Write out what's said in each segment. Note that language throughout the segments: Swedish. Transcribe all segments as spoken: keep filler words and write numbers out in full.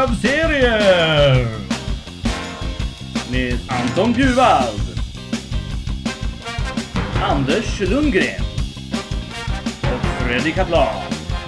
av serier med Anton Bjurvald, Anders Lundgren och Fredrik Kaplan.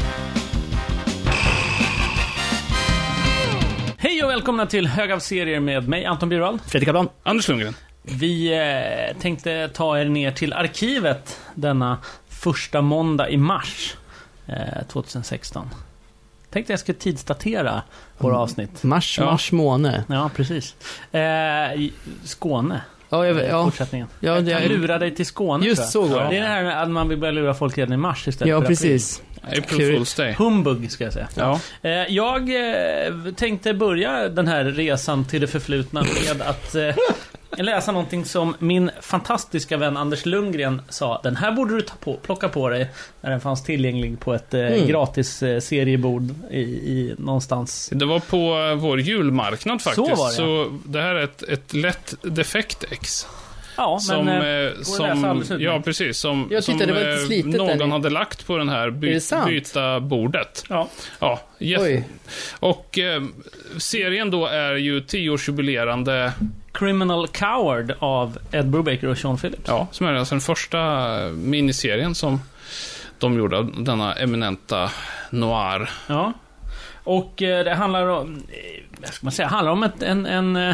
Hej och välkomna till Hög av serier med mig Anton Bjurvald, Fredrik Kaplan, Anders Lundgren. Vi eh, tänkte ta er ner till arkivet denna första måndag i mars eh, tjugohundrasexton. Tänkte jag skulle tidsdatera våra mm. avsnitt. Mars, ja. mars månad. Ja, precis. Eh, i Skåne. Ja, jag, ja. Fortsättningen. Ja, jag det kan lura dig till Skåne. Just så går det. Det är det här med att man vill börja lura folk redan i mars istället ja, för precis. april. April Fool's Day. Humbug ska jag säga. Ja. Eh, jag eh, tänkte börja den här resan till det förflutna med att eh, läsa någonting som min fantastiska vän Anders Lundgren sa. Den här borde du ta på, plocka på dig när den fanns tillgänglig på ett eh, mm. gratis eh, seriebord i, i någonstans. Det var på vår julmarknad faktiskt. Så var det. Så det här är ett, ett lätt defekt-ex. Ja, som, men eh, som, ja, precis. Som, jag tyckte som det var lite slitet, någon eller? hade lagt på den här by, byta bordet. Ja. Ja, yes. Och eh, serien då är ju tioårsjubilerande Criminal Coward av Ed Brubaker och Sean Phillips. Ja, som är alltså den första miniserien som de gjorde av denna eminenta noir. Ja. Och eh, det handlar om, vad ska man säga, handlar om ett, en en eh,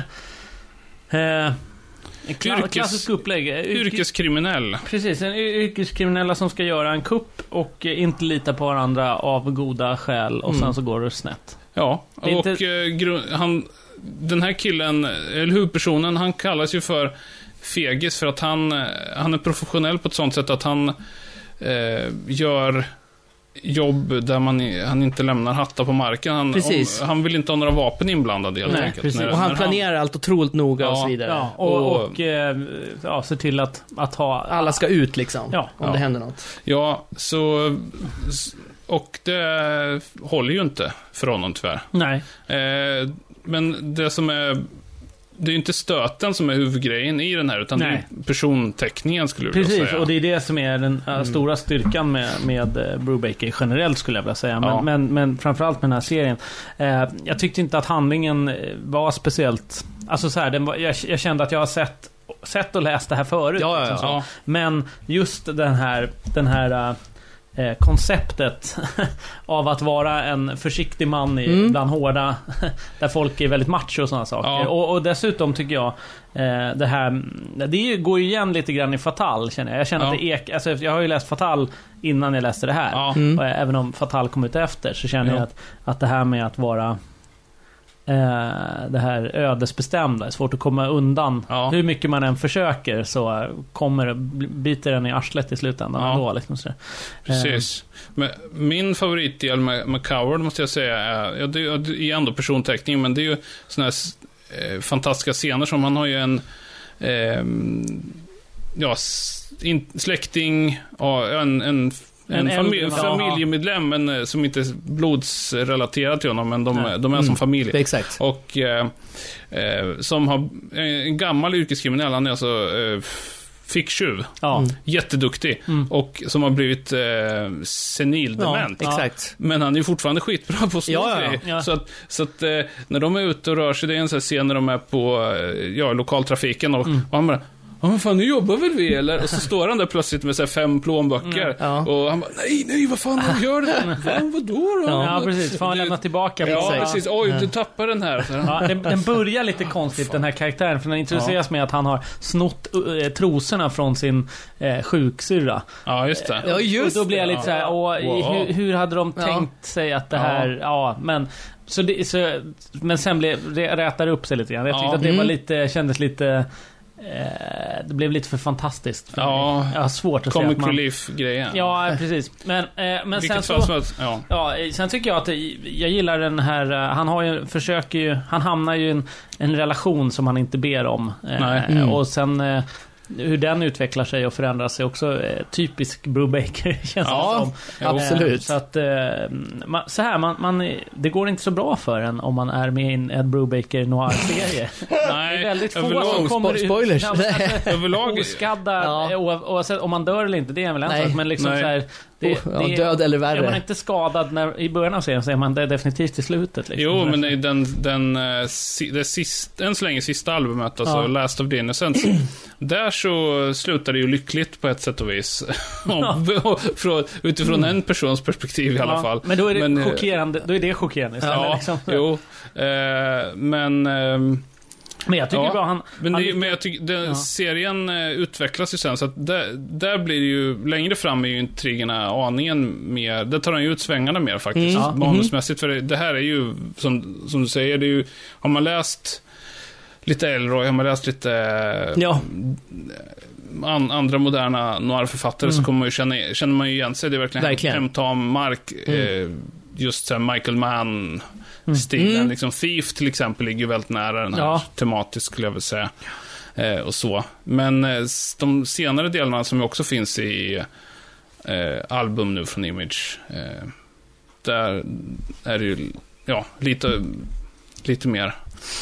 en kla- Yrkes, klassisk upplägg. Yrkes, yrkeskriminell. Precis, en yrkeskriminella som ska göra en kupp och inte lita på varandra av goda skäl och mm. sen så går det snett. Ja, och inte... eh, gru- han, den här killen, eller huvudpersonen, han kallas ju för fegis för att han, han är professionell på ett sånt sätt att han eh, gör jobb där man, han inte lämnar hattar på marken. Han, om, han vill inte ha några vapen inblandade helt Nej, enkelt. När, och han när planerar han... allt otroligt noga ja, och så vidare. Ja, och, och, och eh, ja, se till att, att ha... Alla ska ut liksom, ja, om ja. det händer något. Ja, så... Och det håller ju inte för honom tyvärr. Nej. Eh, men det som är... Det är ju inte stöten som är huvudgrejen i den här, utan Nej. det är personteckningen skulle jag vilja Precis, säga. och det är det som är den uh, mm. stora styrkan med, med uh, Brubaker generellt skulle jag vilja säga. Men, ja. men, men framförallt med den här serien. Uh, jag tyckte inte att handlingen var speciellt... Alltså så här, den var, jag, jag kände att jag har sett, sett och läst det här förut. Ja, ja, liksom ja. Men just den här... Den här uh, Eh, konceptet av att vara en försiktig man i, mm. bland hårda där folk är väldigt macho och sådana saker. Ja. Och, och dessutom tycker jag eh, det här, det går ju igen lite grann i Fatal, känner jag. Jag känner ja. att det ek, alltså, jag har ju läst Fatal innan jag läste det här. Ja. Mm. Och även om Fatal kom ut efter så känner ja. jag att, att det här med att vara Eh, det här ödesbestämda är svårt att komma undan. Ja. Hur mycket man än försöker så kommer biter den i arslet i slutändan. Ja. Då, liksom sådär. Precis. Men min favoritdel med, med Coward måste jag säga är, ja, det är ändå personteckning, men det är ju såna här eh, fantastiska scener som han har ju en eh, ja, in, släkting och en, en En, en familj, familjemedlem men, som inte är blodsrelaterad till honom, men de, de är mm. som familj. Exakt. Och eh, eh, som har en gammal yrkeskriminell, han är alltså eh, ficktjuv. Ja. Mm. Jätteduktig. Mm. Och som har blivit eh, senildement. Ja, exakt. Men han är ju fortfarande skitbra på att slå ja, ja, ja. Så att, så att eh, när de är ute och rör sig, det är en sån här scen när de är på eh, ja, lokaltrafiken och, mm. och han bara, ja, men fan, nu jobbar väl vi, eller? Och så står han där plötsligt med så här fem plånböcker. Ja. Och han bara, nej, nej, vad fan, vad gör det? Fan, vadå då? Ja, precis. Får han lämna tillbaka på Ja, sig. precis. Oj, du tappar den här. Ja, den, den börjar lite konstigt, den här karaktären. För den introduceras ja. med att han har snott uh, trosorna från sin uh, sjuksyrra. Ja, just det. Ja, just och då blir jag lite så här, och, wow. hur, hur hade de ja. tänkt sig att det här... Ja, ja men... Så det, så, men sen blev, det rätar upp sig lite grann. Jag tyckte ja. att det var lite, kändes lite... Det blev lite för fantastiskt för ja, mig. Jag har svårt att Comic säga att man... Relief-grejen. Ja, precis. Men, eh, men sen så... Att, ja. ja, sen tycker jag att jag gillar den här... Han har ju, försöker ju... Han hamnar ju i en, en relation som han inte ber om. Eh, Nej. Mm. Och sen... Eh, hur den utvecklar sig och förändrar sig också eh, typisk Brubaker känns Ja, det som. absolut. Eh, så att eh, man, så här man, man det går inte så bra för en om man är med i en Ed Brubaker noir-serie. Nej, Det är väldigt få överlag- som kommer Spo- spoilers. ut Överlag- oskadda, Ja. o- oavsett om man dör eller inte, det är väl en Nej. sak, men liksom Nej. så här, det, Oh, ja, det, död eller är man värre. inte skadad när, i början av serien så är man det definitivt i slutet liksom. Jo, men i den, den, eh, si- det sist, än så länge sista albumet, alltså Ja. Last of the Innocents, där så slutar det ju lyckligt på ett sätt och vis. Om- från, utifrån en persons perspektiv i alla Ja, fall. Men då är det Men, eh, chockerande, då är det chockerande istället, Ja, liksom. jo. Eh, men... ehm, Men jag tycker Ja, bara han... Men, han det, men jag tycker, den, Ja. serien eh, utvecklas ju sen, så att där, där blir det ju, längre fram är ju intrigerna aningen mer, där tar han ju ut svängarna mer faktiskt, Mm. manusmässigt, för det, det här är ju, som, som du säger, det är ju, har man läst lite Elroy, har man läst lite Ja. an, andra moderna noir-författare, så kommer man ju känna, känner man ju igen sig, det är verkligen, Verkligen. hemtam mark, eh, just så här Michael Mann stilen, Mm. liksom Thief till exempel ligger ju väldigt nära den här Ja. tematiskt, skulle jag vilja säga. Eh, och så. Men eh, s- de senare delarna som ju också finns i eh, album nu från Image, eh, där är det ju ja, lite, lite mer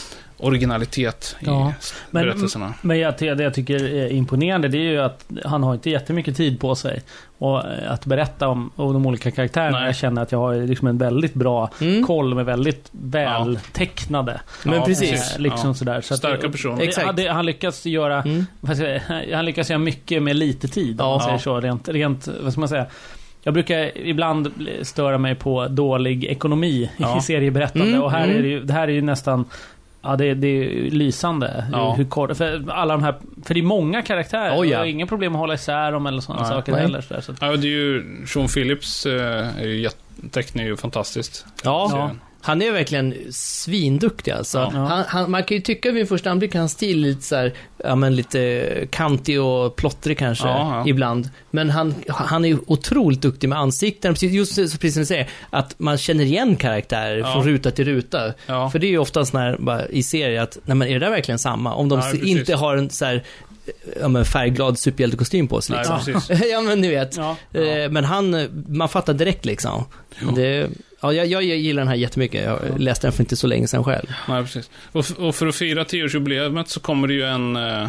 originalitet Ja. i Men- berättelserna. Men jag, det jag tycker är imponerande, det är ju att han har inte jättemycket tid på sig och eh, att berätta om, om de olika karaktärerna. Nej. Jag känner att jag har liksom en väldigt bra Mm. koll med väldigt vältecknade. Men Ja, precis. Eh, liksom Ja. sådär. Så att- Starka personer. det- Exakt. Han, det, han lyckas göra Mm. vad ska jag säga, han lyckas göra mycket med lite tid, om Ja. man säger Ja. så. Rent, rent, vad ska man säga? Jag brukar ibland bli- störa mig på dålig ekonomi Ja. i serieberättande. Mm, Och här mm. är det, ju, det här är ju nästan... Ja, det, det är ju lysande. Ja. Hur kort, för alla de här... För det är många karaktärer. Oh, ja. Och det är inga problem att hålla isär dem eller sådana Nej. saker Nej. heller. Så där, så att, Ja, det är ju Sean Phillips eh, är ju jätte, tecknar ju fantastiskt. Ja, Serien. han är verkligen svinduktig alltså. Ja. Han, han, man kan ju tycka vid första anblick hans stil lite så här, ja men lite kantig och plottrig kanske Ja, ja. ibland. Men han, han är ju otroligt duktig med ansikten. Precis, just så- precis som du säger, att man känner igen karaktärer Ja. från ruta till ruta. Ja. För det är ju ofta sån här, bara, i serier att, nej men är det där verkligen samma? Om de Nej, se- precis. inte har en så här, ja men färgglad superhjältekostym på sig Nej, liksom. precis. Ja men ni vet. ja. Eh, Men han, man fattar direkt liksom. Jo. Det, ja, jag, jag gillar den här jättemycket. Jag läste den för inte så länge sedan själv. Nej, precis. Och, f- och för att fira tioårsjubileet så kommer det ju en, eh,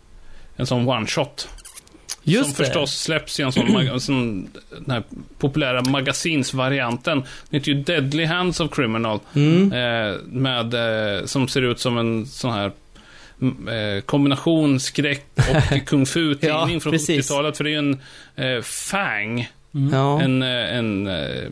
en sån one-shot. Just som det. förstås släpps i en sån, mag- sån den här populära magasinsvarianten. Det heter ju Deadly Hands of Criminal. Mm. Eh, med, eh, som ser ut som en sån här m- eh, kombination skräck och kung fu-tidning Ja, från precis. sjuttiotalet. För det är ju en eh, Fang, Ja. en, eh, en eh,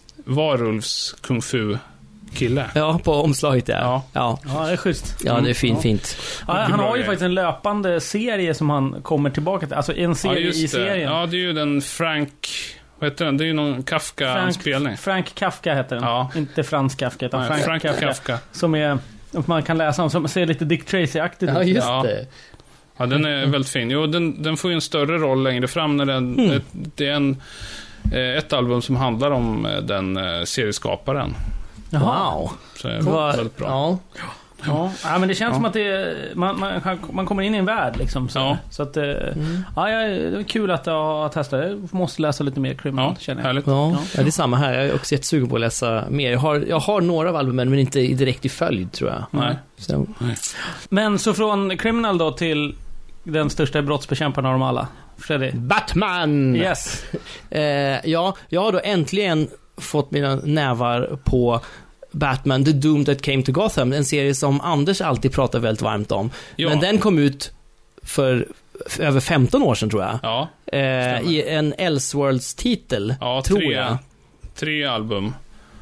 varulvs kung fu-kille. ja, på omslaget ja. Ja. Ja, ja, det är schysst. ja det är fint, Ja. fint. Ja, han bra har ju grej. faktiskt en löpande serie som han kommer tillbaka till. Alltså en serie i det. serien. Ja, det är ju den Frank... Vad heter den? Det är ju någon Kafka-spelning. Frank Kafka heter den. Ja. Inte Frans Kafka, utan Nej, Frank, Frank Kafka. Kafka. Som är... Man kan läsa om, som ser lite Dick Tracy-aktigt Ja, ut. just Ja. det. Ja, den är väldigt fin. Jo, den, den får ju en större roll längre fram när den... Mm. Det, det är en, eh, ett album som handlar om eh, den eh, serieskaparen. Jaha. Wow. Så det är Vad- väldigt bra. Ja. Ja. Ja, men det känns Ja. som att det är, man, man, kan- man kommer in i en värld liksom. Så, Ja. så att, eh, Mm. ja, jag- det är kul att jag har testat. Jag måste läsa lite mer Criminal, Ja, känner jag. härligt. Ja, Ja. ja, det är samma här. Jag är också jättesugen på att läsa mer. Jag har, jag har några av albumen, men inte i- direkt i följd, tror jag. Nej. Så, Men så från Criminal då till den största brottsbekämparen av dem alla. Freddy. Batman! Yes. Eh, ja, jag har då äntligen fått mina nävar på Batman, The Doom That Came to Gotham. En serie som Anders alltid pratar väldigt varmt om. Ja. Men den kom ut för, för över femton år sedan, tror jag. Ja, Eh, stämmer. I en Elseworlds-titel, ja tror tre, jag. tre album.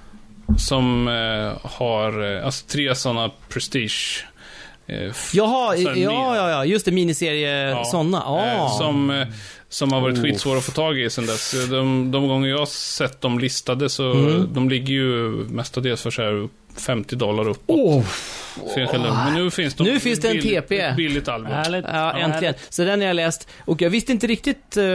Som eh, har... Eh, alltså tre sådana prestige... Eh, f- Jaha, så här ja, mer. ja, ja, just det, miniserie, Ja. sådana. Ah. Eh, som, eh, som har varit Oh. skitsvåra att få tag i sen dess. De, de gånger jag har sett dem listade så Mm. de ligger ju mestadels för så här femtio dollar uppåt. Oh. För enskilda. Men nu finns, de Nu finns det en bill- T P. ett billigt album. Härligt. Ja, äntligen. Så den har jag läst. Och jag visste inte riktigt eh,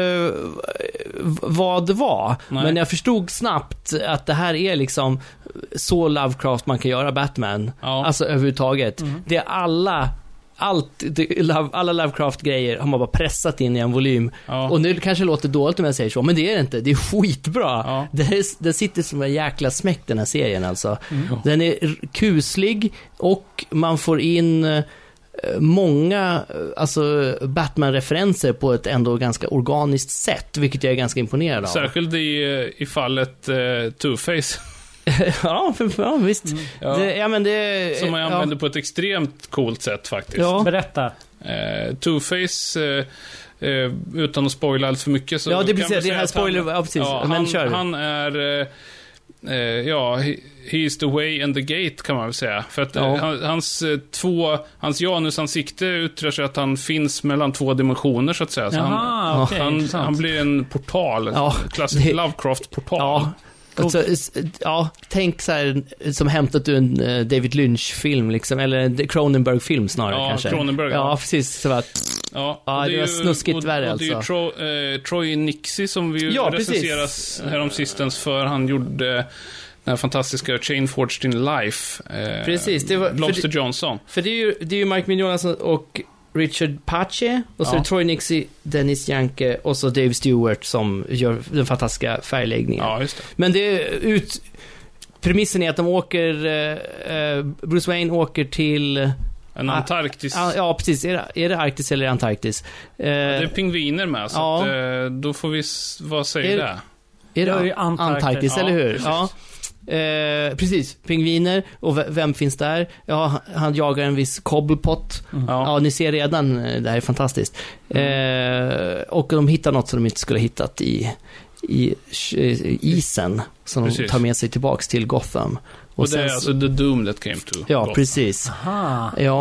vad det var. Nej. Men jag förstod snabbt att det här är liksom så Lovecraft man kan göra Batman. Ja. Alltså överhuvudtaget. Det är alla allt, det, love, alla Lovecraft-grejer har man bara pressat in i en volym. Ja. Och nu kanske det låter dåligt om jag säger så, men det är det inte. Det är skitbra. Ja. Det, är, det sitter som en jäkla smäck, den här serien alltså. Mm. Den är kuslig och man får in eh, många alltså Batman-referenser på ett ändå ganska organiskt sätt, vilket jag är ganska imponerad av. Särskilt i, i fallet uh, Two-Face. ja, för, ja, visst. Mm. Ja. Det, ja, men det, Som man ja. använder på ett extremt coolt sätt faktiskt. Ja. Berätta. Uh, Two-Face, uh, uh, utan att spoila allt för mycket, så Ja, det är kan precis, man det säga här att spoiler, han, ja, precis. ja, Men han, kör. han är uh, uh, ja, he, he is the way and the gate, kan man väl säga. För att Ja. uh, han, hans uh, två, hans janusansikte yttrar sig att han finns mellan två dimensioner, så att säga. Så han, Jaha, okej, han, intressant. han blir en portal, Ja, klassisk det- Lovecraft-portal. Ja. Alltså, s- ja, tänk så här som hämtat ur en eh, David Lynch-film liksom, eller en Cronenberg-film snarare Ja, kanske. Cronenberg, Ja, ja. precis. Så att, Ja, Ja, och det är var ju- snuskigt och, värre och det är ju alltså. Tro, eh, Troy Nixie som vi ju Ja, precis. recenseras häromsistens för. Han gjorde den här fantastiska Chain Forged in Life. Eh, Precis, det var- för Lobster det- Johnson. för det är ju, det är ju Mike Mignola och Richard Pache, och så Ja. är det Troy Nixie, Dennis Janke och så Dave Stewart som gör den fantastiska färgläggningen. Ja, just det. Men det är ut... Premissen är att de åker... eh, eh, Bruce Wayne åker till... En Ah, Antarktis. Ja, ja, precis. Är det, är det Arktis eller Antarktis? Eh, Det är pingviner med, så Ja. att, eh, då får vi... s- Vad säger Är- det? är Det är ju det Antarktis. Antarktis, Ja, eller hur? precis. Ja. Eh, precis, pingviner. Och v- vem finns där? Ja, han- han jagar en viss Cobblepot. Mm. Ja, Ja. ni ser redan, eh, det här är fantastiskt. Eh, och de hittar något som de inte skulle ha hittat i, i, i isen. Som de Precis. tar med sig tillbaks till Gotham. Och, det sen är så- alltså The Doom that came to Ja, Gotham. precis. Aha. Ja.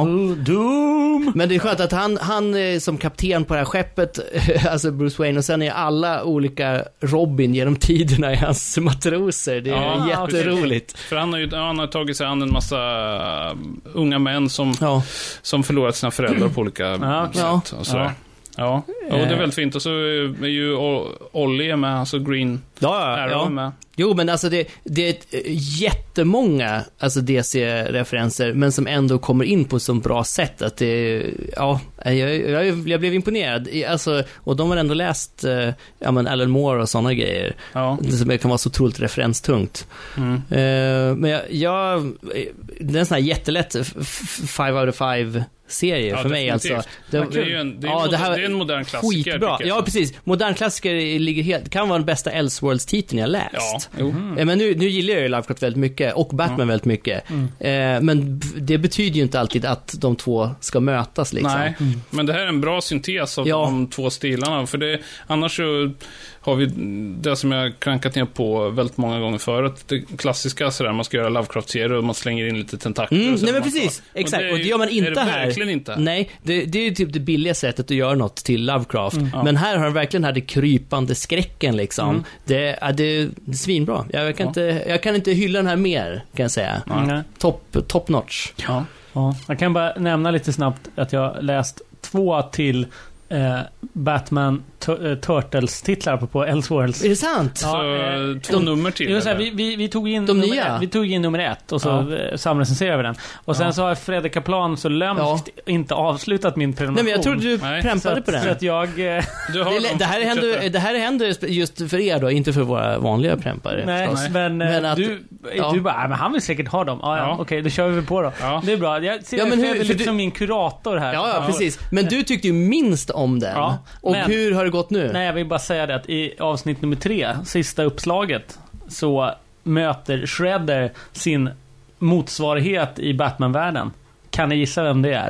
Doom! Men det är skönt att han, han är som kapten på det här skeppet, alltså Bruce Wayne, och sen är alla olika Robin genom tiderna i hans matroser. Det är Ja, jätteroligt. För han har ju han har tagit sig an en massa uh, unga män som, Ja. som förlorat sina föräldrar på olika Ja, sätt. ja. Och sådär. Ja. Ja. Ja, och det är väldigt fint. Och så är ju O- Ollie med, alltså Green Ja, Arrow ja. med. Jo, men alltså det, det är ett, eh, jättemånga alltså D C-referenser, men som ändå kommer in på ett så bra sätt att det, ja, jag, jag, jag blev imponerad. I- Alltså, och de har ändå läst eh, ja, men Alan Moore och sådana grejer. Ja. Det som kan vara så otroligt referenstungt. Mm. Eh, men jag, jag, det är en sån här jättelätt f- f- five out of five serie Ja, för mig definitivt. alltså. Det är ju en, det är Ja, en, det här- det är en modern klassiker. Skitbra. tycker jag. Ja, precis. Modern klassiker ligger helt, kan vara den bästa Elseworlds-titeln jag läst. Ja, jo. Eh, Men nu, nu gillar jag ju Lovecraft väldigt mycket, och Batman Ja. väldigt mycket. Eh, men b- det betyder ju inte alltid att de två ska mötas liksom. Nej, men det här är en bra syntes av Ja. de två stilarna. För det, annars så har vi det som jag krankat ner på väldigt många gånger förut. Det klassiska sådär, man ska göra Lovecraft-serier och man slänger in lite tentakler. Mm, och så nej men man- precis, och exakt. är Och det, ju- gör man är inte det här. verkligen inte. Nej, det, det är ju typ det billiga sättet att göra något till Lovecraft. Ja. Men här har han verkligen den här det krypande skräcken liksom. Mm. Det, ja, det, det är svinbra. Jag kan, Ja. inte, jag kan inte hylla den här mer, kan jag säga. Nej. Top, top notch. Ja. Ja. Jag kan bara nämna lite snabbt att jag läst två till eh, Batman tu- eh, Turtles-titlar på, på Elseworlds. Är det sant? Ja, Så eh, två de- nummer till. Jo, så här, eller? vi, vi, vi tog in De nummer nya? ett, vi tog in nummer ett och så ja. samrecenserade vi den. Och sen Ja. så har Fredrik Kaplan så lömskt Ja. inte avslutat min prenumeration. Nej, men jag trodde du Nej. så prämpade att, på den. så att jag... Eh, Du har Det, dem, det, här fortsätter. händer, det här händer just för er då, inte för våra vanliga prämpare. nej, förstås. men, eh, Men att- du, ja. du bara, "Ah, men han vill säkert ha dem. Ah, ja, Ja. okej, då kör vi på då. Ja. Det är bra. Jag ser Ja, men hur- Fredrik för lite du- som min kurator här. Ja, ja, precis. Men du tyckte ju minst om den. Ja, och men- hur har det gått nu? Nej, jag vill bara säga det att i avsnitt nummer tre, sista uppslaget, så möter Shredder sin motsvarighet i Batman-världen. Kan ni gissa vem det är?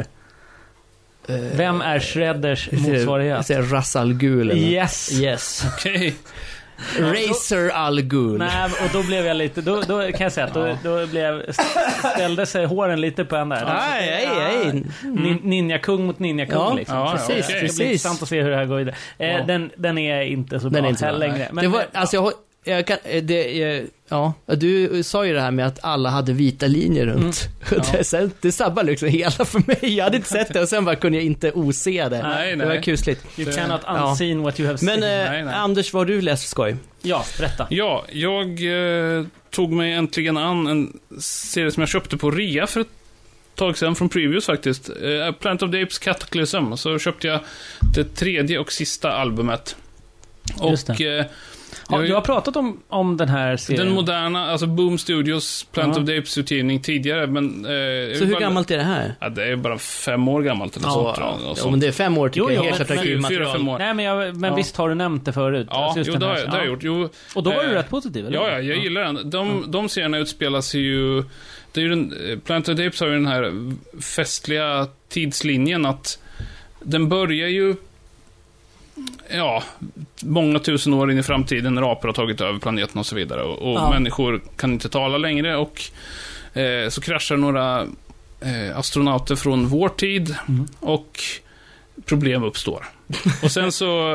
Vem är Shredders motsvarighet? Jag säger Ra's al Ghul. eller något. Yes. Yes. Okej. Razer al Ghul. Nej, och då blev jag lite, då, då kan jag säga att då, då blev, ställde sig håren lite på en där. Nej, nej, nej. Nin, ninja-kung mot ninja-kung Ja, liksom. ja, precis, okej. Det blir precis. intressant att se hur det här går vidare. Eh, Ja. den, den är inte så Den bra är inte här bra, längre. nej. Men, det var, eh, alltså jag, har- jag kan, det, eh, ja, du sa ju det här med att alla hade vita linjer runt. Det, sen, det sabbar liksom hela för mig. Jag hade inte sett det och sen bara kunde jag inte ose det. Nej, Det var nej. kusligt. You Det- cannot ja. unseen what you have Men seen. eh, nej, nej. Anders, vad har du läst för skoj? Ja, berätta. Ja, jag eh, tog mig äntligen an en serie som jag köpte på rea för ett tag sedan från Previous faktiskt. Eh, Planet of the Apes Cataclysm. Så köpte jag det tredje och sista albumet. Just Och... det. Eh, Ja, jag, du har pratat om, om den här serien. den moderna, alltså Boom Studios Planet Ja. of the Apes-utgivning tidigare, men... Eh, Så hur bara, gammalt är det här? Ja, det är bara fem år gammalt eller Ja, sånt. ja. och Ja, sånt. men det är fem år tycker Jo, jag. jo, Helt men- attraktiv fyra, fyra, material. fem år. Nej, men, jag, men Ja. visst har du nämnt det förut? Ja, Alltså just jo, den det har, här- jag- det har jag gjort. Jo, Och då var du eh, rätt positiv, eller? Ja, ja, jag gillar den. De, de serierna utspelar sig ju... Det är ju den, Planet of the Apes har ju den här festliga tidslinjen att den börjar ju... Ja, många tusen år in i framtiden när apor har tagit över planeten och så vidare. Och, och Ja. människor kan inte tala längre och eh, så kraschar några eh, astronauter från vår tid Mm. och problem uppstår. Och sen så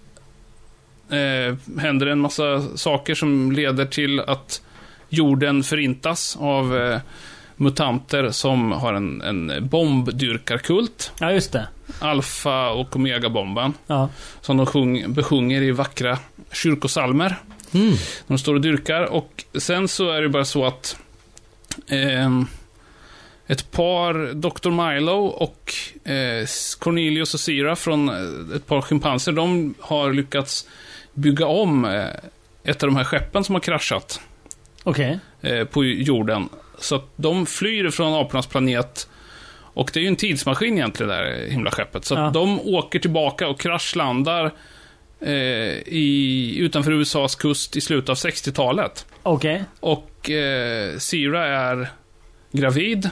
eh, händer en massa saker som leder till att jorden förintas av eh, mutanter som har en, en bombdyrkarkult. Ja, just det. Alfa och Omega-bomben. Ja. Som de sjung, besjunger i vackra kyrkosalmer. Mm. De står och dyrkar. Och sen så är det bara så att eh, ett par, doktor Milo och eh, Cornelius och Sira från eh, ett par schimpanser, de har lyckats bygga om eh, ett av de här skeppen som har kraschat Okej. eh, på jorden. Så att de flyr från apornas planet. Och det är ju en tidsmaskin egentligen, det där himla skeppet. Så att Ja. de åker tillbaka och kraschlandar eh, i, utanför U S A:s kust i slutet av sextiotalet. Okej. Och eh, Sira är gravid.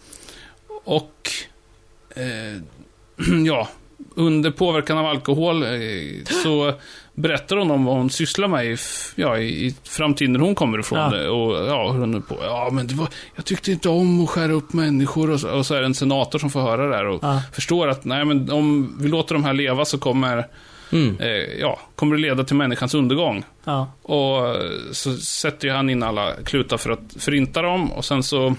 Och eh, ja, under påverkan av alkohol eh, så berättar hon om vad hon sysslar med i, f- ja, i i framtiden när hon kommer ifrån. Ja. Det. Och ja, hur hon är på. Ja, men det var, jag tyckte inte om att skära upp människor. Och så, och så är det en senator som får höra det här och Ja. förstår att nej, men om vi låter de här leva så kommer, Mm. eh, ja, kommer det leda till människans undergång. Ja. Och så sätter ju han in alla klutar för att förinta dem. Och sen så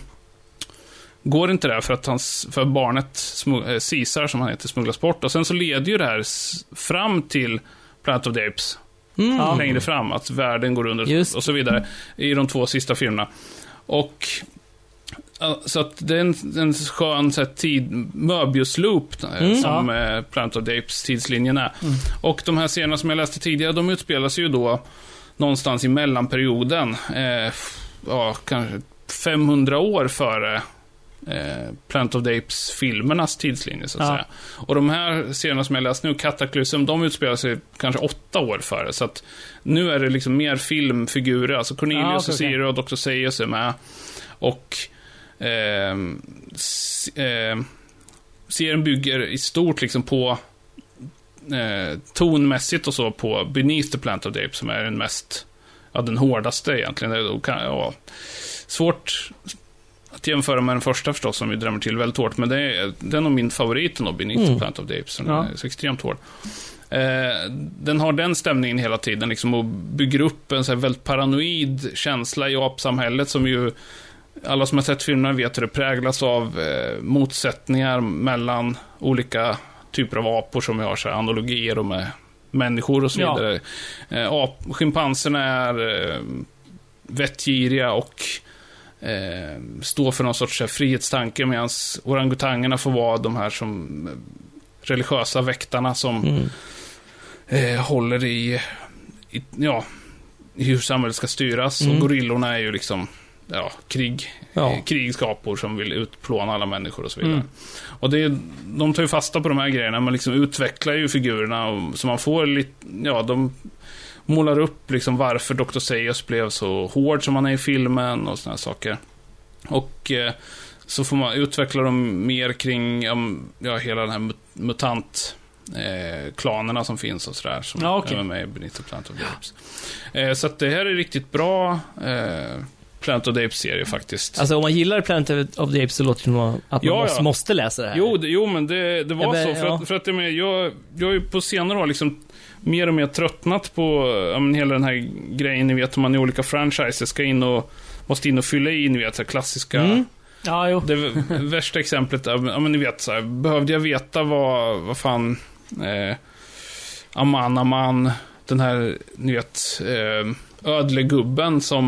går inte det för att, hans, för barnet smug- eh, Caesar, som han heter, smugglas bort. Och sen så leder ju det här s- fram till Planet of the Apes. Mm. Ja. Längre fram, att världen går under Just. och så vidare. I de två sista filmerna. Och ja, så att det är en, en skön så här, tid, Möbius-loop eh, Mm. som eh, Planet of the Apes tidslinjen är. Mm. Och de här scenerna som jag läste tidigare, de utspelar sig ju då någonstans i mellanperioden. Eh, ja, kanske femhundra år före eh, Planet of the Apes-filmernas tidslinje, så att Ja. säga. Och de här scenerna som jag läst nu, Cataclysm, de utspelar sig kanske åtta år före. Så att nu är det liksom mer filmfigurer. Alltså Cornelius Ja, okej, och okej. Sira och doktor Seuss är med. Och ehm, s- ehm, serien bygger i stort liksom på eh, tonmässigt och så på Beneath the Planet of the Apes, som är den mest, ja, den hårdaste egentligen. Det är- kan, ja, svårt att jämföra med den första förstås, som vi drämmer till väldigt hårt, men det är, det är nog min favorit då, Beneath Mm. the Planet of the Apes. Den Ja. är så extremt hård. Eh, den har den stämningen hela tiden liksom, och bygger upp en så här väldigt paranoid känsla i apsamhället, som ju alla som har sett filmerna vet hur det präglas av eh, motsättningar mellan olika typer av apor som vi har, så här, analogier och med människor och så Ja. vidare. Eh, ap, schimpanserna är eh, vettgiriga och eh, står för någon sorts så här, frihetstanke, medan orangutangerna får vara de här som eh, religiösa väktarna som Mm. eh, håller i, i, ja, i hur samhället ska styras. Mm. Och gorillorna är ju liksom ja, krig, Ja. eh, krigskapor som vill utplåna alla människor och så vidare. Mm. Och det är, de tar ju fasta på de här grejerna, man liksom utvecklar ju figurerna och, så man får lite, ja, de målar upp liksom varför doktor Seuss blev så hård som han är i filmen och såna här saker. Och eh, så får man utveckla dem mer kring um, ja, hela den här mut- mutant eh, klanerna som finns och sådär, som Ja, okej. är med i Beneath the Planet of the Apes. Eh, så att det här är riktigt bra eh, Planet of the Apes-serie faktiskt. Alltså om man gillar Planet of the Apes så låter det som att man Ja, måste, ja. måste läsa det här. Jo, det, jo, men det, det var Ja, men, så. För ja. att, för att det med, jag, jag har ju på senare år liksom mer och mer tröttnat på ja, men hela den här grejen, ni vet, om man i olika franchises ska in och måste in och fylla i, ni vet, så här klassiska. Mm. Ja, jo. Det v- värsta exemplet är, ja, men ni vet, så här, behövde jag veta vad, vad fan eh, Aman Aman, den här, ni vet, eh, ödlegubben som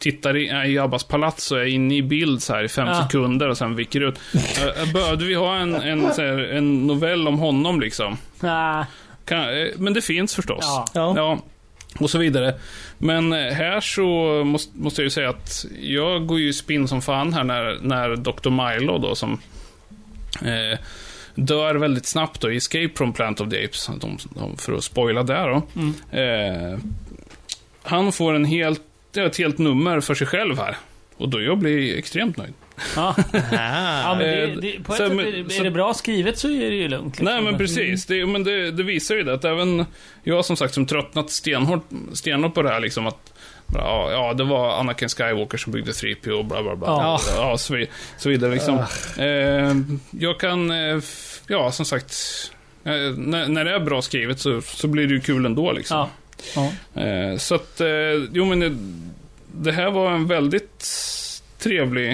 tittar i, i Jabbas palats och är inne i bild så här i fem Ja. sekunder och sen viker ut. Äh, Började vi ha en, en, så här, en novell om honom liksom? Nej. Kan, eh, men det finns förstås. Ja. Ja. Ja, och så vidare. Men eh, här så måste, måste jag ju säga att jag går ju i spinn som fan här när, när doktor Milo då som eh, dör väldigt snabbt då i Escape from Planet of the Apes, de, de, för att spoila där då. Mm. Eh, han får en helt, ett helt nummer för sig själv här. Och då jag blir extremt nöjd. Ja. Ja, men det, Eh, det, på ett så- sätt men- är, det, så- är det bra skrivet så är det ju lugnt. liksom. Nej men precis, det, men det, det visar ju det att även jag som sagt som tröttnat stenhårt, stenhårt på det här liksom att ja, ja, det var Anakin Skywalker som byggde tre P och bla bla bla. Ja. Ja, så, vid, så vidare liksom. Eh, jag kan, eh, f- ja som sagt, eh, när, när det är bra skrivet så, så blir det ju kul ändå liksom. Ja. Ja. Eh, så att, eh, jo men det, det här var en väldigt trevlig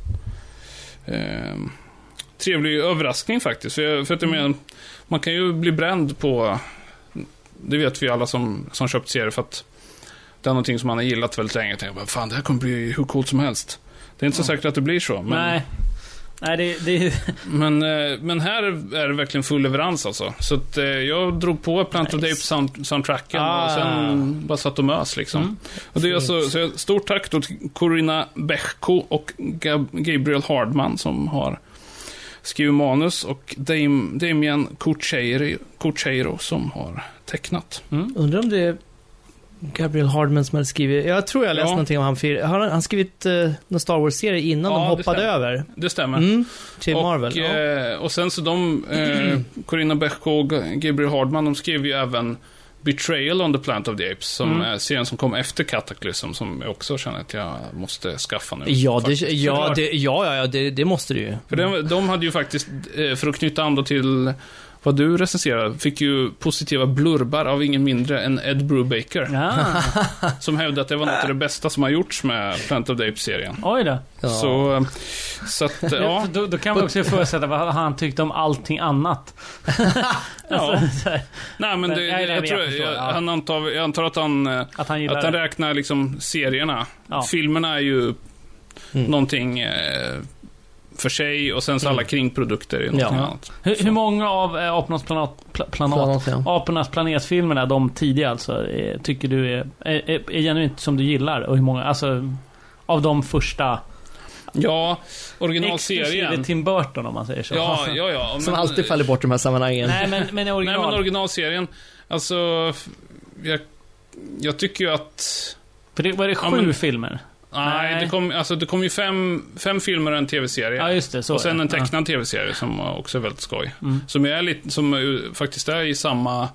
eh, trevlig överraskning faktiskt. För, jag, för att jag menar, man kan ju bli bränd på, det vet vi alla som, som köpt serier, för att det är någonting som man har gillat väldigt länge. Jag tänker bara, fan det här kommer bli hur coolt som helst. Det är inte så säkert att det blir så. Men, Nej. Nej, det, det men, eh, men här är det verkligen full leverans alltså. Så att, eh, jag drog på Planet of the Apes sound, soundtracken Ah. och sen bara satt och mös liksom. Mm. Och det är alltså, så jag, stort tack då till Corina Bechko och Gab, Gabriel Hardman som har skrivit manus, och Dam, Damien Coucheiro, Coucheiro som har tecknat. Undrar om det är Gabriel Hardman som hade skrivit... Jag tror jag läste Ja. någonting om han. För, har han, han skrivit uh, någon Star Wars-serie innan Ja, de det hoppade stämmer. över? Det stämmer. Mm, till och, Marvel. Ja. eh, och sen så de, eh, Corina Bechko och Gabriel Hardman, de skrev ju även Betrayal on the Planet of the Apes, som Mm. är serien som kom efter Cataclysm, som jag också känner att jag måste skaffa nu. Ja, det, faktiskt. ja, Såklart. det, ja, ja, ja det, det måste du ju. För de, de hade ju faktiskt, eh, för att knyta an då till vad du recenserade, fick ju positiva blurbar av ingen mindre än Ed Brubaker, ja. som hävdade att det var något av det bästa som har gjorts med Planet of the Apes-serien. Oj då. Ja. Så, så att, ja. Då, då kan man också förutsätta vad han tyckte om allting annat. Ja. så här, Nej, men det, Nej, nej, jag, jag tror, förstår, jag, ja. han antar, jag antar att han, eh, att han gillar att han det. räknar liksom serierna. Ja. Filmerna är ju Mm. någonting eh, för sig, och sen så alla kringprodukter är någonting Ja. annat. Hur, hur många av äh, Apornas planet, pla, planat, Planat, ja. Apornas planetfilmerna, de tidiga alltså, är, tycker du är, är, är, är genuint som du gillar? Och hur många, alltså, av de första, Ja, exklusive originalserien. Tim Burton om man säger så. Ja, ja, ja. Som men- alltid faller bort i de här sammanhangen. Nej, men, men i Nej, original. men originalserien, alltså, f- jag, jag tycker ju att... För det var det Ja, sju men- filmer? Nej, Nej. det kom, alltså, det kom ju fem, fem filmer och en tv-serie. Ja, just det. Så och sen är en det. tecknad tv-serie som också är väldigt skoj. Mm. Som är lite, som är, faktiskt är i samma,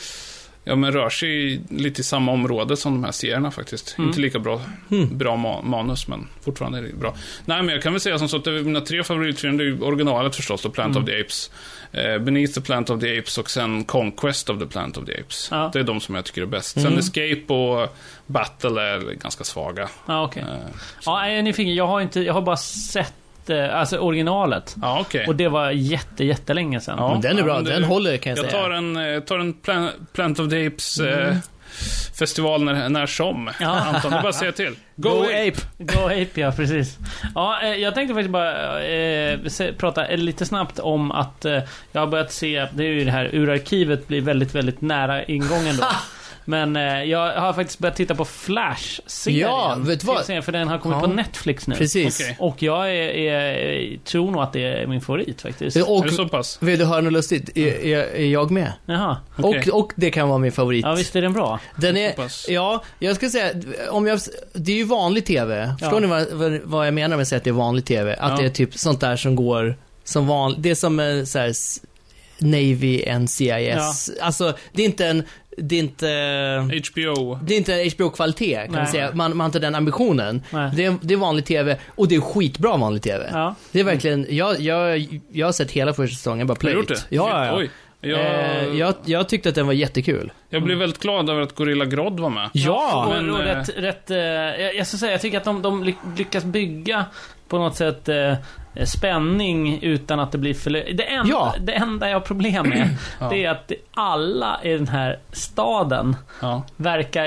ja men rör sig i, lite i samma område som de här serierna faktiskt. Mm. Inte lika bra, Mm. bra ma- manus, men fortfarande är det bra. Nej, men jag kan väl säga som så att det är mina tre favoritfilmer, det är ju originalet förstås då, Planet Mm. of the Apes. Eh, Beneath the Planet of the Apes och sen Conquest of the Planet of the Apes. Ja. Det är de som jag tycker är bäst. Mm. Sen Escape och Battle är ganska svaga. Ja, okej. Eh, Ja, jag är nyfiken. Jag har, inte, jag har bara sett eh, alltså originalet. ja, okej. Och det var jätte, jättelänge sedan. Ja. Men den är bra, men det- den håller kan jag, Jag säga. tar en, eh, tar en Plan- Planet of the Apes eh, festival när, när som. Ja. Anton, det är bara att säga till. Go, Go Ape! Ape! Go Ape, ja precis. Ja, eh, jag tänkte faktiskt bara eh, se, prata lite snabbt om att eh, jag har börjat se, det är ju det här, urarkivet blir väldigt, väldigt nära ingången då. Men eh, jag har faktiskt börjat titta på Flash-serien. Ja, vet du vad? Serien, för den har kommit Ja. på Netflix nu. Precis. Okej. Och jag är, är, tror nog att det är min favorit faktiskt. Och Är det så pass? vill du höra något lustigt? Är, är, är jag med? Jaha. Okej. Och, och det kan vara min favorit. Ja, visst är den bra? Den är, Så pass. ja, jag ska säga, om jag, det är ju vanlig tv. Förstår ni vad, vad, vad jag menar med att säga att det är vanlig tv? Att Ja. det är typ sånt där som går som vanligt. Det är som eh, så här, s- Navy, N C I S. Alltså, det är inte en, det är inte, H B O. det är inte H B O-kvalitet kan Nej. man säga. Man, man har inte den ambitionen. Nej. Det är, det är vanlig tv och det är skitbra vanlig tv. Ja. Det är verkligen, jag, jag, jag har sett hela första säsongen, bara Har du plöjt. gjort det? Ja, ja, ja. Oj. Jag, Eh, jag, jag tyckte att den var jättekul. jag blev väldigt glad över att Gorilla Grodd var med. Ja! och, men, och eh, rätt, rätt eh, jag, jag ska säga, jag tycker att de, de ly- lyckas bygga på något sätt eh, spänning utan att det blir för... lö- Det enda, Ja. det enda jag har problem med Ja. det är att det, alla i den här staden Ja. verkar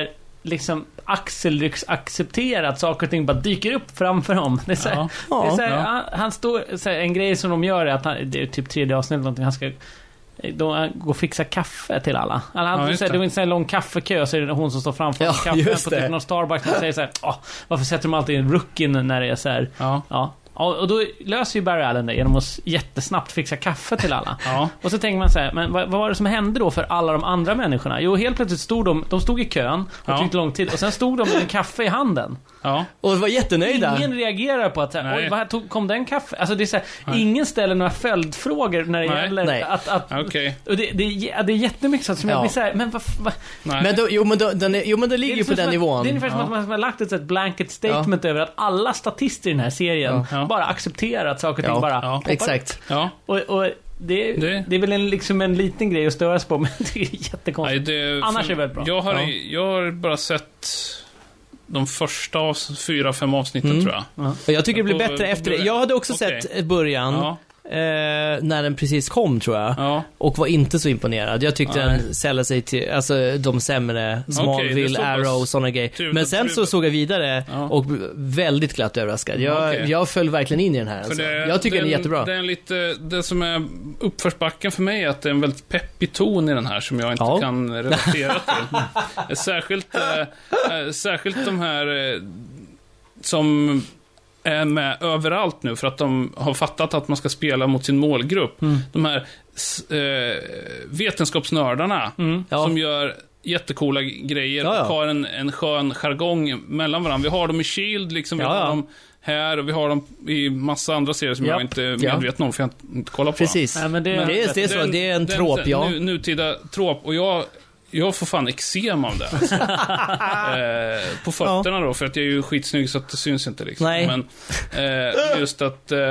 liksom axelrycks acceptera att saker och ting bara dyker upp framför dem. Det är så här, Ja. det är så här, Ja. han, han står så här, en grej som de gör är att han, det är typ tredje avsnitt eller någonting, han ska då gå och fixa kaffe till alla. Alltså, han, Ja, så just här, det. det var en sån här lång kaffekö, så är det hon som står framför Ja, kaffe just på det. typ någon Starbucks och säger så här, åh, varför sätter de alltid en rookin när det är så här? Ja. Ja. Och och då löser ju Barry Allen det genom att jättesnabbt fixa kaffe till alla. Ja. Och så tänker man så här, men vad, vad var det som hände då för alla de andra människorna? Jo, helt plötsligt stod de, de stod i kön och Ja. tyckte lång tid, och sen stod de med en kaffe i handen. Ja. Och var jättenöjda. Ingen reagerar på att så här, Nej. oj, vad tog, kom den kaffe? Alltså det är så här, Nej. ingen ställer några följdfrågor när det Nej. gäller Nej. att, att Okej. och det, det, är- det är jättemycket sånt som jag Ja. blir så här, men vad, vad Nej. Men då, jo, men då, den är, jo, men det ligger ju på som den att- nivån. Det är ungefär som Ja. att man har lagt ett, så här blanket statement över att alla statister i den här serien Ja. bara accepterar att saker och ting Ja. bara Ja. poppar. Exakt. Ja. Och, och det, Det- det är väl en, liksom en liten grej att störas på, men det är Nej, jättekonstigt. det, Annars för- är det väldigt bra. Jag har, Ja. jag har bara sett de första av fyra, fem avsnitten, Mm. tror jag. Och jag tycker det blir På- bättre på efter det. Blu-ray. Jag hade också Okej. sett början, Ja. eh, när den precis kom, tror jag. Ja. Och var inte så imponerad. Jag tyckte Nej. den sällde sig till, alltså de sämre, det är Smallville, så pass Arrow, sådana grejer. trevligt Men att sen du- så såg jag vidare Ja. och blev väldigt glatt överraskad. Jag, Okej. jag föll verkligen in i den här. För Alltså. det- Jag tycker den är jättebra. Det är en lite, det som är uppförsbacken för mig är att det är en väldigt peppig ton i den här som jag inte Ja. kan relatera till. Särskilt, eh, eh, särskilt de här eh, som är med överallt nu för att de har fattat att man ska spela mot sin målgrupp. Mm. De här s- eh, vetenskapsnördarna Mm. Ja. som gör jättekola grejer Ja, ja. och har en, en skön jargong mellan varandra. Vi har dem i Shield, liksom, vi Ja, har ja. dem här och vi har dem i massa andra serier som Japp. jag inte är Ja. medveten om för jag har inte kollat på dem. Precis. Nej, men det, Det är, det är så, Den- det är en den- tråp, ja. Nu, nutida tråp, och jag, jag får fan eksem av det. Alltså. eh, på fötterna då, för att jag är ju skitsnygg så att det syns inte liksom. Nej. Men eh, just att, eh,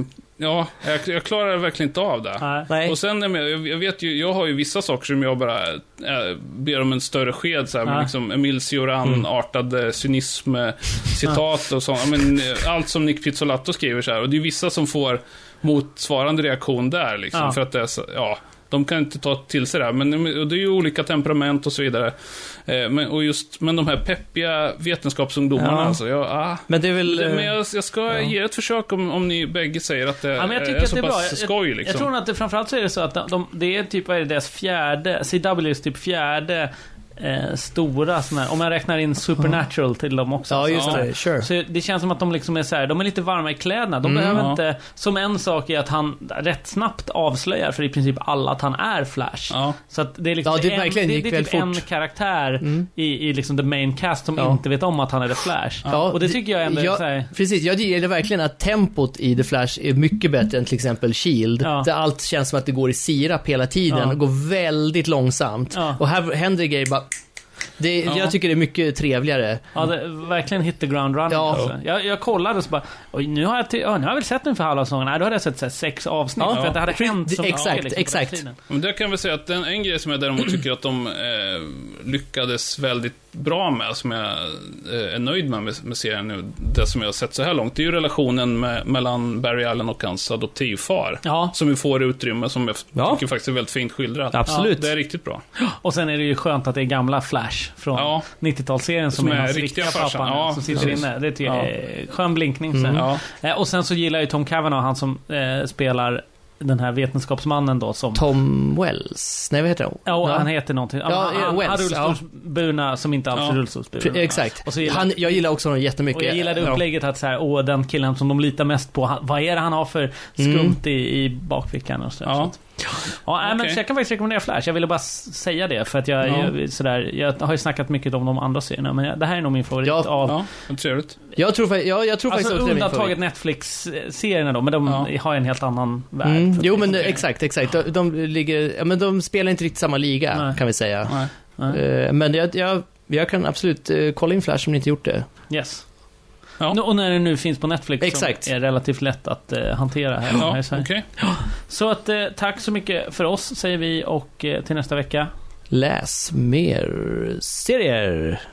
ja, jag, jag klarar verkligen inte av det. Nej. Nej. Och sen, jag, jag vet ju, jag har ju vissa saker som jag bara äh, ber om en större sked så här, Ja. med liksom Emil Cioran-artad mm. cynism, eh, citat och sånt. Ja, men, eh, allt som Nick Pizzolatto skriver så här. Och det är vissa som får motsvarande reaktion där liksom, Ja. för att det är så, ja, de kan inte ta till sig det här, men och det är ju olika temperament och så vidare. Eh, men, och just, men de här peppiga vetenskapsungdomarna, Ja. alltså, jag, ah, Men det är väl... det, men jag, jag ska ja. ge ett försök om, om ni bägge säger att det Ja, men jag är, tycker är att så det är bra. pass Jag, skoj jag, liksom. jag tror att det, framförallt så är det så att de, de, det är typ, vad är det, deras fjärde, C W's typ fjärde eh, stora sån här, om jag räknar in Supernatural till dem också. Ja, så- just Ja. det. Sure. Så det känns som att de liksom är så här, de är lite varma i kläderna. De Mm. behöver Ja. inte, som en sak är att han rätt snabbt avslöjar för i princip alla att han är Flash. Ja. Så att det är liksom Ja, det en, verkligen det, gick det är väldigt typ en fort. karaktär Mm. i, i liksom the main cast som Ja. inte vet om att han är The Flash. Ja, Och det tycker jag ändå är jag, så här, Precis, jag gillar verkligen att tempot i The Flash är mycket bättre än till exempel Shield. Ja. Där allt känns som att det går i sirap hela tiden Ja. och går väldigt långsamt. Ja. Och här händer det grejer bara... Det, Ja. Jag tycker det är mycket trevligare. ja, det, verkligen hit the ground running. Ja. Alltså. Jag, jag kollade och så bara, oj, nu har jag, till, ja, nu har jag väl sett den för halva säsongen. Nej, då hade jag sett så här, sex avsnitt. Ja. För att det hade Pre- hänt så mycket. exakt, liksom, på exakt. den tiden. Men där kan vi säga att den, en grej som jag däremot tycker att de eh, lyckades väldigt bra med, som jag eh, är nöjd med, med med serien nu, det som jag har sett så här långt, det är ju relationen med, mellan Barry Allen och hans adoptivfar. Ja. Som vi får utrymme, som jag Ja. tycker faktiskt är väldigt fint skildrat. Absolut. Det är riktigt bra. Och sen är det ju skönt att det är gamla Flash från Ja. nittiotalsserien som, Som är är hans riktiga riktiga farsan. pappa nu, Ja, som sitter precis. inne. Det tycker jag Ja. är skön blinkning. Sen. Mm. Ja. Eh, Och sen så gillar ju Tom Cavanaugh, han som eh, spelar den här vetenskapsmannen då som... Tom Wells. Nej, vad heter han? Ja, och han heter någonting. Ja, han, han, Wells, han rullstolsburna som inte alls är Ja. rullstolsburna. Pre- Exakt. Och så gillar- Han, jag gillar också honom jättemycket. Och jag gillade Ja. upplägget att så här, åh, den killen som de litar mest på, han, vad är det han har för skumt Mm. i, i bakfickan och så, Ja. så att, ja, nej, men Okej. så jag kan faktiskt rekommendera Flash. Jag ville bara s- säga det för att jag, Ja. jag, sådär, jag har ju snackat mycket om de andra serierna, men jag, det här är nog min favorit Ja, av Ja, vad trevligt. Jag tror, fa- jag, jag tror alltså faktiskt också det är min undantaget favorit. Netflix-serierna då, men de Ja. har ju en helt annan värld. Mm. för Jo, mig. men Okej. exakt, exakt. De, de ligger, ja, men de spelar inte riktigt samma liga, Nej. kan vi säga. Nej. Nej. Eh, Men jag, jag, jag kan absolut eh, kolla in Flash om ni inte gjort det. Yes. Ja. Nu- Och när det nu finns på Netflix Exakt. som är relativt lätt att eh, hantera här. Ja, här så, här. okej. så att eh, tack så mycket för oss säger vi och eh, till nästa vecka. Läs mer serier.